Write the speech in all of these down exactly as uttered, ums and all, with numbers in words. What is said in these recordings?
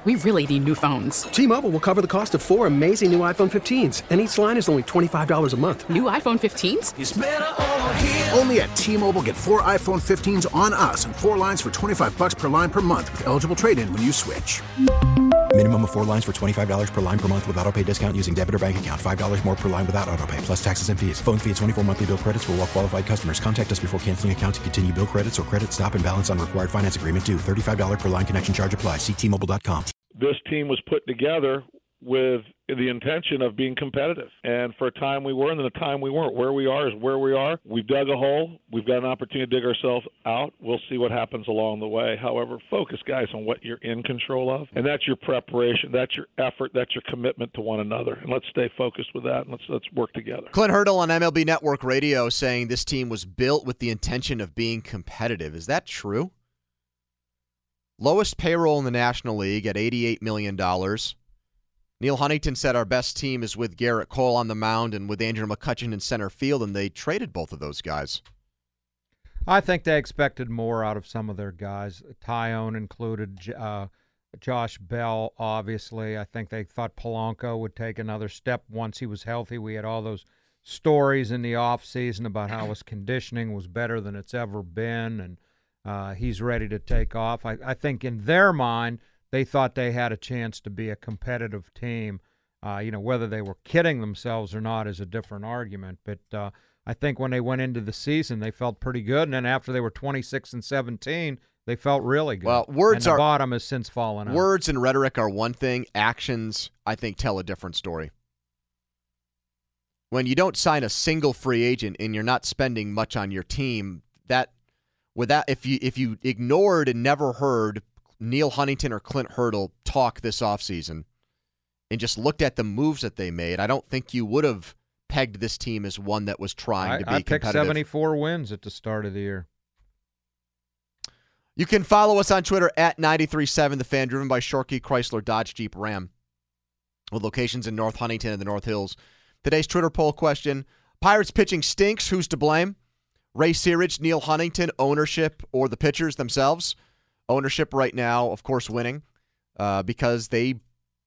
We really need new phones. T-Mobile will cover the cost of four amazing new iPhone fifteens, and each line is only twenty-five dollars a month. New iPhone fifteens? It's better over here. Only at T-Mobile, get four iPhone fifteens on us and four lines for twenty-five dollars per line per month with eligible trade-in when you switch. Minimum of four lines for twenty-five dollars per line per month with autopay discount using debit or bank account. five dollars more per line without autopay, plus taxes and fees. Phone fee at twenty-four monthly bill credits for well-qualified customers. Contact us before canceling account to continue bill credits or credit stop and balance on required finance agreement due. thirty-five dollars per line connection charge applies. See T Mobile dot com. This team was put together with the intention of being competitive. And for a time we were, and then a time we weren't. Where we are is where we are. We've dug a hole. We've got an opportunity to dig ourselves out. We'll see what happens along the way. However, focus, guys, on what you're in control of. And that's your preparation. That's your effort. That's your commitment to one another. And let's stay focused with that, and let's, let's work together. Clint Hurdle on M L B Network Radio saying this team was built with the intention of being competitive. Is that true? Lowest payroll in the National League at eighty-eight million dollars. Neil Huntington said our best team is with Garrett Cole on the mound and with Andrew McCutchen in center field, and they traded both of those guys. I think they expected more out of some of their guys. Tyone included, uh, Josh Bell, obviously. I think they thought Polanco would take another step once he was healthy. We had all those stories in the offseason about how his conditioning was better than it's ever been, and uh, he's ready to take off. I, I think in their mind, they thought they had a chance to be a competitive team. Uh, you know, whether they were kidding themselves or not is a different argument. But uh, I think when they went into the season, they felt pretty good. And then after they were twenty-six and seventeen, they felt really good. Well, words and the are bottom has since fallen out. Words and rhetoric are one thing. Actions, I think, tell a different story. When you don't sign a single free agent and you're not spending much on your team, that with that, if you if you ignored and never heard Neil Huntington or Clint Hurdle talk this offseason and just looked at the moves that they made, I don't think you would have pegged this team as one that was trying I, to be I picked competitive. seventy-four wins at the start of the year. You can follow us on Twitter at ninety-three point seven The Fan, driven by Shorkey Chrysler Dodge Jeep Ram, with locations in North Huntington and the North Hills. Today's Twitter poll question, Pirates pitching stinks, who's to blame? Ray Searage, Neil Huntington, ownership, or the pitchers themselves? Ownership right now, of course, winning uh, because they,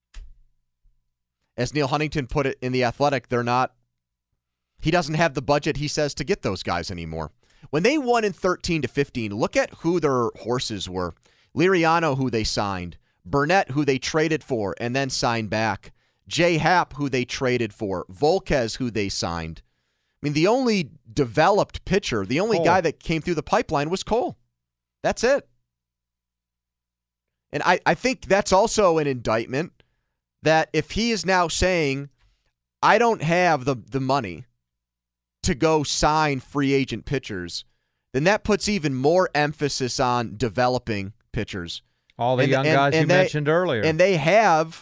as Neil Huntington put it in The Athletic, they're not, he doesn't have the budget, he says, to get those guys anymore. When they won in thirteen to fifteen, look at who their horses were. Liriano, who they signed. Burnett, who they traded for and then signed back. Jay Happ, who they traded for. Volquez, who they signed. I mean, the only developed pitcher, the only Cole. guy that came through the pipeline was Cole. That's it. And I, I think that's also an indictment that if he is now saying, I don't have the, the money to go sign free agent pitchers, then that puts even more emphasis on developing pitchers. All the and, young and, guys and you they, mentioned earlier. And they have,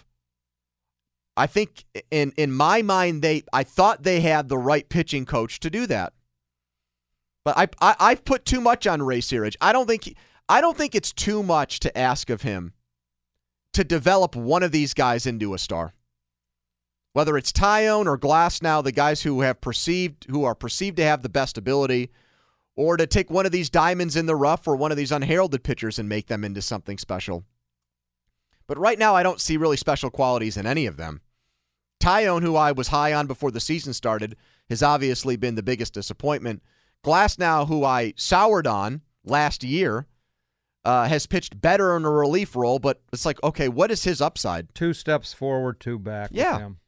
I think in, in my mind, they I thought they had the right pitching coach to do that. But I, I I've put too much on Ray Searage. I don't think he, I don't think it's too much to ask of him to develop one of these guys into a star. Whether it's Tyone or Glasnow, the guys who have perceived who are perceived to have the best ability, or to take one of these diamonds in the rough or one of these unheralded pitchers and make them into something special. But right now I don't see really special qualities in any of them. Tyone, who I was high on before the season started, has obviously been the biggest disappointment. Glasnow, who I soured on last year, uh, has pitched better in a relief role, but it's like, okay, what is his upside? Two steps forward, two back. Yeah. With him.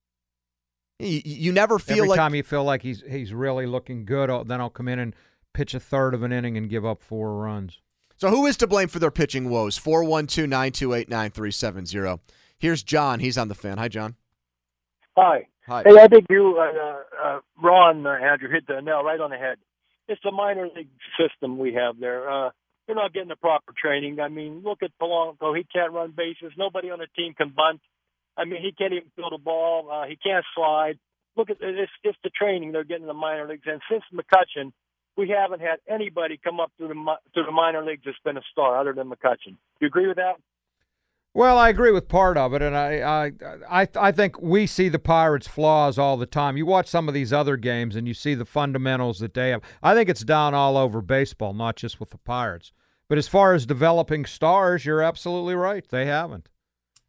You, you never feel Every like... time you feel like he's he's really looking good, I'll, then I'll come in and pitch a third of an inning and give up four runs. So who is to blame for their pitching woes? four one two, nine two eight, nine three seven zero. Here's John. He's on the Fan. Hi, John. Hi. Hi. Hey, I think you, uh, uh, Ron, uh, Andrew, hit the nail right on the head. It's the minor league system we have there. Uh, they're not getting the proper training. I mean, look at Polanco. He can't run bases. Nobody on the team can bunt. I mean, he can't even throw the ball. Uh, he can't slide. Look at it's, it's the training they're getting in the minor leagues. And since McCutchen, we haven't had anybody come up through the through the minor leagues that's been a star other than McCutchen. Do you agree with that? Well, I agree with part of it, and I, I, I, I think we see the Pirates' flaws all the time. You watch some of these other games, and you see the fundamentals that they have. I think it's down all over baseball, not just with the Pirates. But as far as developing stars, you're absolutely right. They haven't.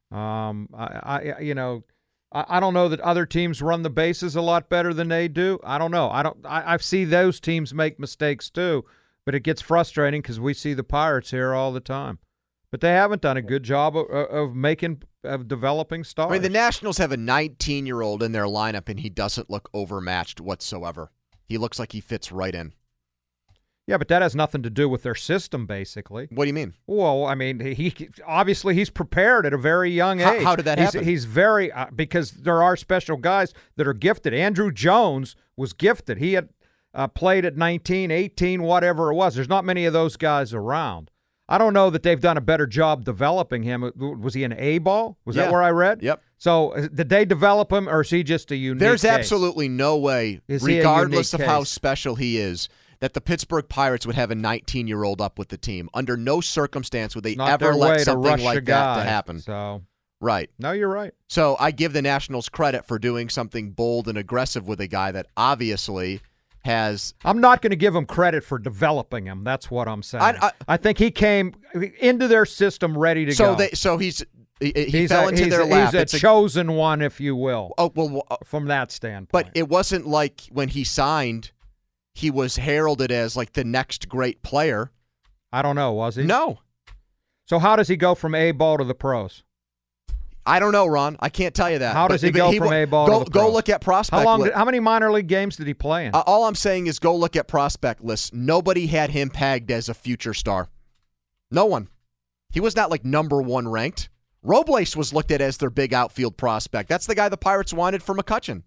Um, I, I you know, I, I don't know that other teams run the bases a lot better than they do. I don't know. I don't. I, I see those teams make mistakes too, but it gets frustrating because we see the Pirates here all the time. But they haven't done a good job of, of making of developing stars. I mean, the Nationals have a nineteen-year-old in their lineup, and he doesn't look overmatched whatsoever. He looks like he fits right in. Yeah, but that has nothing to do with their system, basically. What do you mean? Well, I mean, he obviously he's prepared at a very young age. How, how did that he's, happen? He's very uh, because there are special guys that are gifted. Andrew Jones was gifted. He had uh, played at nineteen, eighteen, whatever it was. There's not many of those guys around. I don't know that they've done a better job developing him. Was he an A-ball? Was yeah. that where I read? Yep. So did they develop him, or is he just a unique There's case? absolutely no way, Is he a regardless unique of how case? special he is, that the Pittsburgh Pirates would have a nineteen-year-old up with the team. Under no circumstance would they Not ever their let way to something rush like a that guy, to happen. So Right. no, you're right. So I give the Nationals credit for doing something bold and aggressive with a guy that obviously has. I'm not going to give him credit for developing him. That's what I'm saying. I, I, I think he came into their system ready to so go. They, so he's he, he he's fell a, into he's their a, lap. He's a It's a- chosen one, if you will. Oh well, uh, from that standpoint. but it wasn't like when he signed, he was heralded as like the next great player. I don't know. Was he? No. So how does he go from A ball to the pros? I don't know, Ron. I can't tell you that. How does But- he but go he from wa- A ball go, to the Go pros? look at prospect. How long? li- Did, how many minor league games did he play in? Uh, all I'm saying is go look at prospect lists. Nobody had him pegged as a future star. No one. He was not like number one ranked. Robles was looked at as their big outfield prospect. That's the guy the Pirates wanted for McCutchen.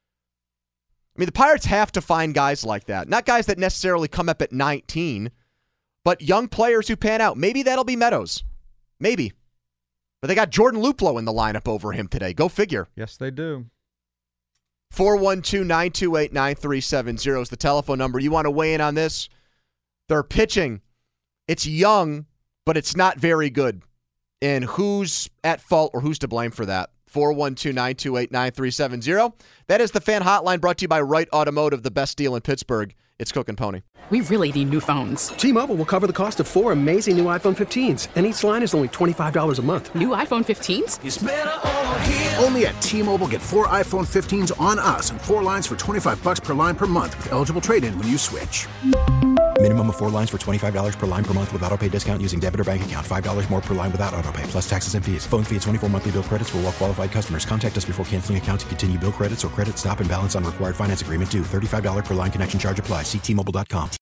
I mean, the Pirates have to find guys like that. Not guys that necessarily come up at nineteen, but young players who pan out. Maybe that'll be Meadows. Maybe. But they got Jordan Luplow in the lineup over him today. Go figure. Yes, they do. four one two, nine two eight, nine three seven zero is the telephone number. You want to weigh in on this? They're pitching. It's young, but it's not very good. And who's at fault or who's to blame for that? four one two, nine two eight, nine three seven zero. That is the fan hotline brought to you by Wright Automotive, the best deal in Pittsburgh. It's Cook and Pony. We really need new phones. T-Mobile will cover the cost of four amazing new iPhone fifteens, and each line is only twenty-five dollars a month. New iPhone fifteens? Only at T-Mobile, get four iPhone fifteens on us and four lines for twenty-five bucks per line per month with eligible trade-in when you switch. Minimum of four lines for twenty-five dollars per line per month with autopay discount using debit or bank account. five dollars more per line without autopay, plus taxes and fees. Phone fee at twenty-four monthly bill credits for well-qualified customers. Contact us before canceling account to continue bill credits or credit stop and balance on required finance agreement due. thirty-five dollars per line connection charge applies. See T Mobile dot com.